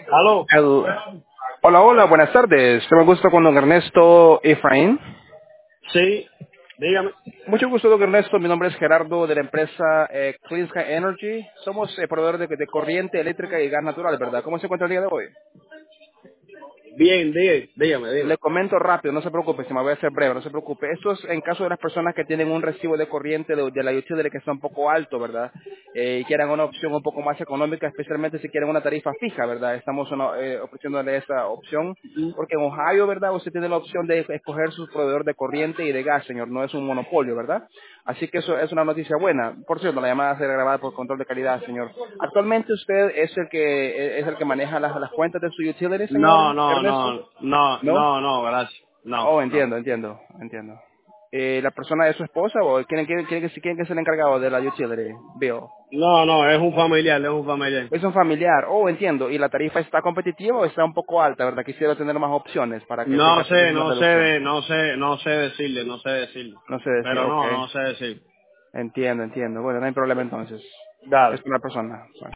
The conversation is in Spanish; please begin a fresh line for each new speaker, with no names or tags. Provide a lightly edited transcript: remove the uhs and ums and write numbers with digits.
Aló.
El- Hola, hola, buenas tardes. Tengo gusto con don Ernesto Efraín.
Sí, dígame.
Mucho gusto, don Ernesto. Mi nombre es Gerardo de la empresa Clean Sky Energy. Somos proveedores de corriente eléctrica y gas natural, ¿verdad? ¿Cómo se encuentra el día de hoy?
Bien, dígame.
Le comento rápido, no se preocupe, si me voy a hacer breve, no se preocupe. Esto es en caso de las personas que tienen un recibo de corriente de la utility que está un poco alto, ¿verdad? Y quieran una opción un poco más económica, especialmente si quieren una tarifa fija, ¿verdad? Estamos ofreciéndole esa opción, porque en Ohio, ¿verdad? Usted tiene la opción de escoger su proveedor de corriente y de gas, señor, no es un monopolio, ¿verdad? Así que eso es una noticia buena. Por cierto, la llamada será grabada por control de calidad, señor. Actualmente usted es el que maneja las cuentas de su utility, señor Ernesto, ¿no?
Gracias.
Oh,
No.
entiendo. ¿La persona es su esposa o quién que es el encargado de la utility bill?
No, es un familiar.
Es un familiar. Oh, entiendo. ¿Y la tarifa está competitiva o está un poco alta, verdad? Quisiera tener más opciones para que
No
tenga
sé,
una reducción.
no sé decirle.
No sé decir,
Pero
ok.
no sé decir.
Entiendo. Bueno, no hay problema entonces. Es
Dale.
una persona. Bueno.